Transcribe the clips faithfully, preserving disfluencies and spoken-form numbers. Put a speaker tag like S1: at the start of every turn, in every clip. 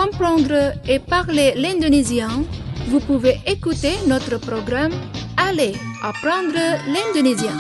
S1: comprendre et parler l'indonésien, vous pouvez écouter notre programme Allez apprendre l'indonésien.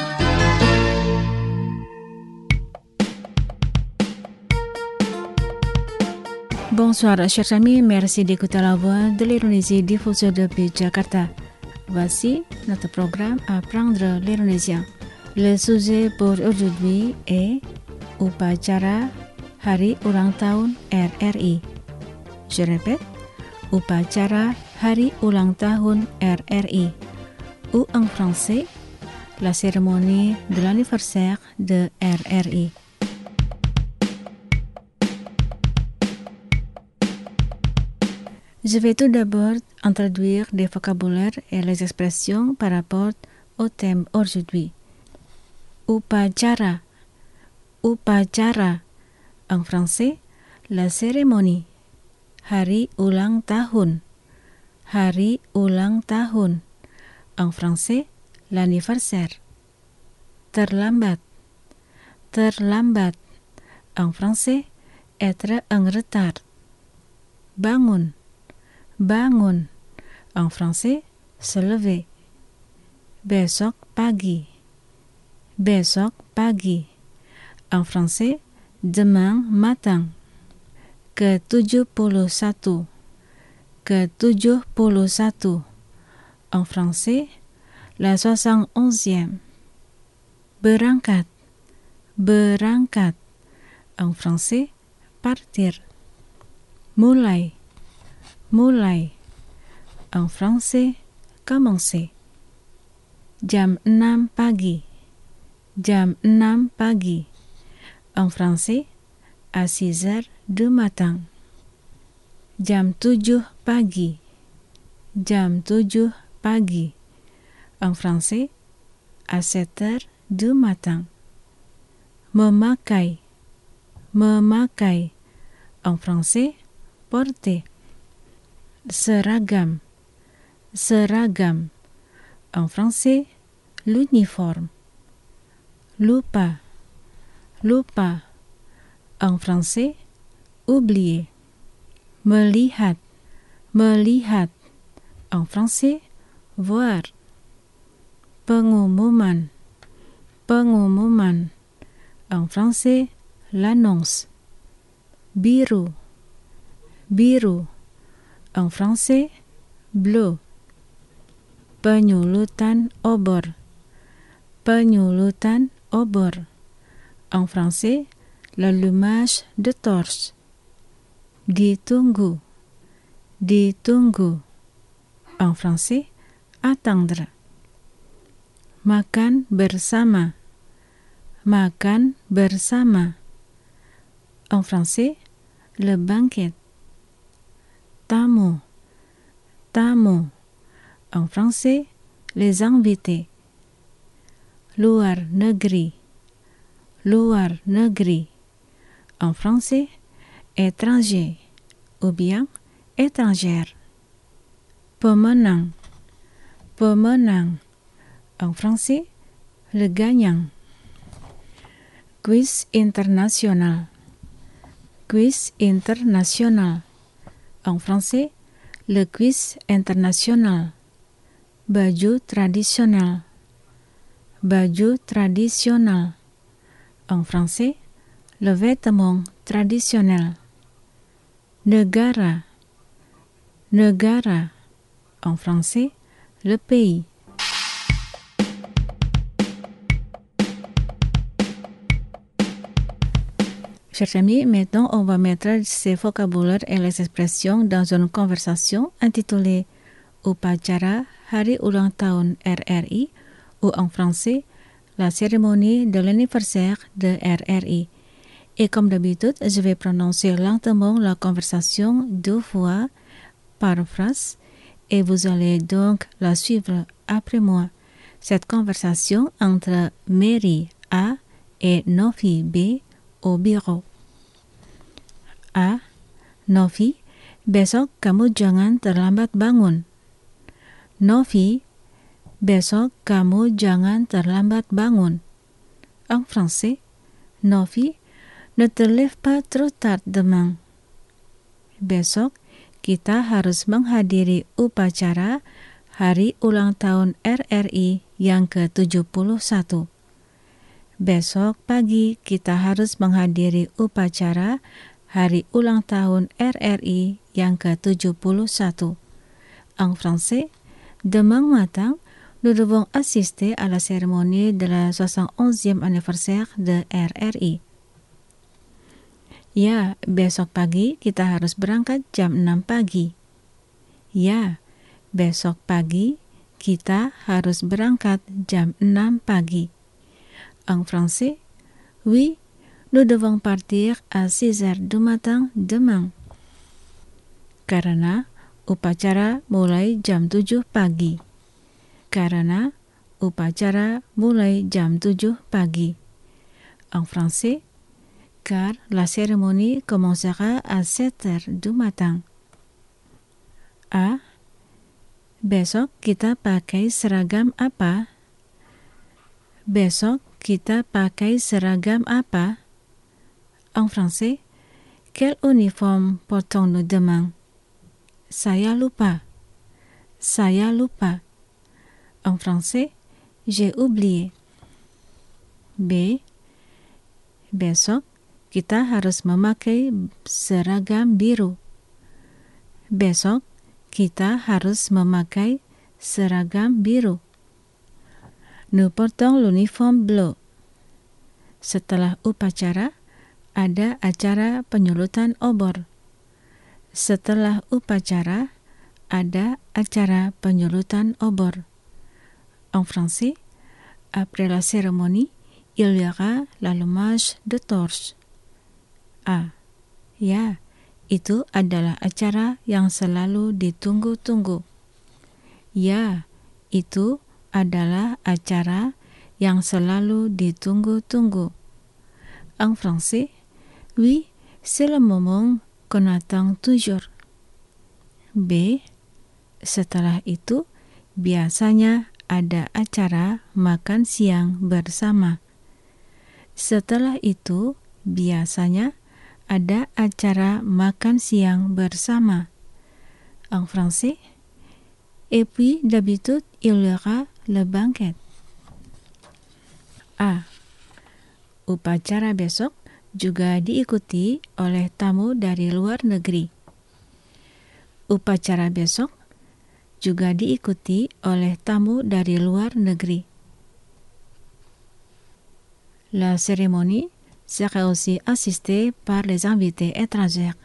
S2: Bonsoir chers amis, merci d'écouter la voix de l'Indonésie diffusée depuis Jakarta. Voici notre programme Apprendre l'indonésien. Le sujet pour aujourd'hui est Upacara Hari Ulang Tahun R R I. Je répète, Upacara Hari Ulang Tahun R R I, ou en français, la cérémonie de l'anniversaire de R R I. Je vais tout d'abord introduire des vocabulaires et les expressions par rapport au thème aujourd'hui. Upacara. Upacara. En français, la cérémonie. Hari ulang tahun. Hari ulang tahun. En français, l'anniversaire. Terlambat. Terlambat. En français, être en retard. Bangun. Bangun. En français, se lever. Besok pagi. Besok pagi. En français, demain matin. ke tujuh puluh satu. ke tujuh puluh satu. En français, la soixante-onzième. Berangkat. Berangkat. En français, partir. Mulai. Mulai. En français, commencer. Jam enam pagi. Jam enam pagi. En français, à six heures du matin. Jam tujuh pagi. Jam tujuh pagi. En français, à sept heures du matin. Memakai. Memakai. En français, porter. Seragam. Seragam. En français, l'uniforme. Lupa. Lupa. En français, oublier. Melihat. Melihat. En français, voir. Pengumuman. Pengumuman. En français, l'annonce. Biru. Biru. En français, bleu. Penyulutan obor. Penyulutan obor. En français, l'allumage de torche. Ditunggu. Ditunggu. En français, attendre. Makan bersama. Makan bersama. En français, le banquet. Tamu. Tamu. En français, les invités. Luar negeri. Luar negeri. En français, étranger ou bien étrangère. Pemenang. Pemenang. En français, le gagnant. Quiz international. Quiz international. En français, le quiz international. Baju traditionnel. Baju traditionnel. En français, le vêtement traditionnel. Negara. Negara. En français, le pays. Chers amis, maintenant on va mettre ces vocabulaires et les expressions dans une conversation intitulée Upacara Hari Ulang Tahun R R I, ou en français, la cérémonie de l'anniversaire de R R I. Et comme d'habitude, je vais prononcer lentement la conversation deux fois par phrase et vous allez donc la suivre après moi. Cette conversation entre Mary A et Novi B au bureau. A. Novi, besok kamu jangan terlambat bangun. Novi, besok kamu jangan terlambat bangun. En français, Novi, ne te lève pas trop tard demain. besok kita harus menghadiri upacara hari ulang tahun R R I yang ke tujuh puluh satu. Besok pagi kita harus menghadiri upacara hari ulang tahun R R I yang ke tujuh puluh satu. En français, demain matin, nous devons assister à la cérémonie de la soixante et onzième anniversaire de R R I. Ya, besok pagi kita harus berangkat jam enam pagi. Ya, besok pagi kita harus berangkat jam enam pagi. En français, oui, nous devons partir à six heures du matin demain. Karena upacara mulai jam tujuh pagi. Karena upacara mulai jam tujuh pagi. En français, car la cérémonie commencera à sept heures du matin. A. Besok kita pakai seragam apa? Besok kita pakai seragam apa? En français, quel uniforme portons-nous demain? Saya lupa. Saya lupa. En français, j'ai oublié. B. Besok kita harus memakai seragam biru. Besok kita harus memakai seragam biru. Nous portons l'uniforme bleu. Setelah upacara, ada acara penyulutan obor. Setelah upacara, ada acara penyulutan obor. En français, après la cérémonie, il y aura l'allumage de torches. A. Ya, itu adalah acara yang selalu ditunggu-tunggu. Ya, itu adalah acara yang selalu ditunggu-tunggu. En français, oui, c'est le moment qu'on attend toujours. B. Setelah itu, biasanya ada acara makan siang bersama. Setelah itu, biasanya ada acara makan siang bersama. En français, et puis d'habitude, il y aura le banquet. A. Upacara besok juga diikuti oleh tamu dari luar negeri. Upacara besok juga diikuti oleh tamu dari luar negeri. La cérémonie sera aussi assistée par les invités étrangers.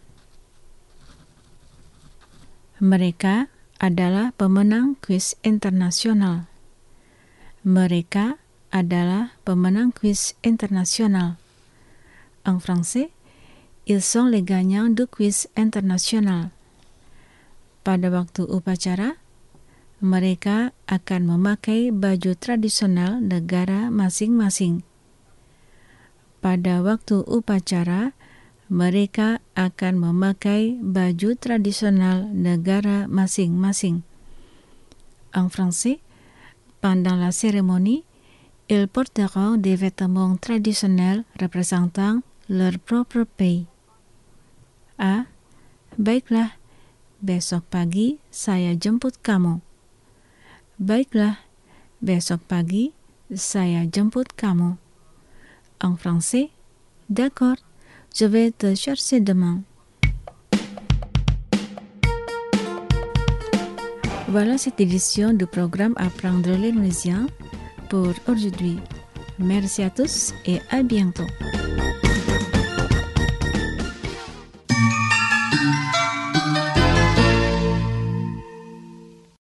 S2: Mereka adalah pemenang kuis internasional. Mereka adalah pemenang kuis internasional. En français, ils sont les gagnants du quiz international. Pada waktu upacara, mereka akan memakai baju tradisional negara masing-masing. Pada waktu upacara, mereka akan memakai baju tradisional negara masing-masing. En français, pendant la cérémonie, ils porteront des vêtements traditionnels représentant leur propre pays. A. Baiklah, besok pagi saya jemput kamu. Baiklah, besok pagi saya jemput kamu. En français, d'accord, je vais te chercher demain. Voilà cette édition du programme Apprendre l'indonésien pour aujourd'hui. Merci à tous et à bientôt.